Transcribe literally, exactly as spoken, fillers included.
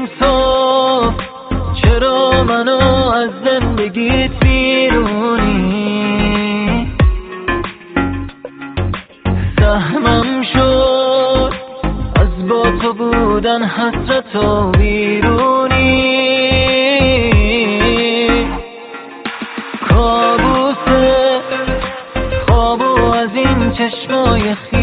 انصاف، چرا منو از زندگیت بیرونی؟ سهمم شد از با تو بودن حسرت و بیرونی. کابوسه خوابو از این چشمای خیلی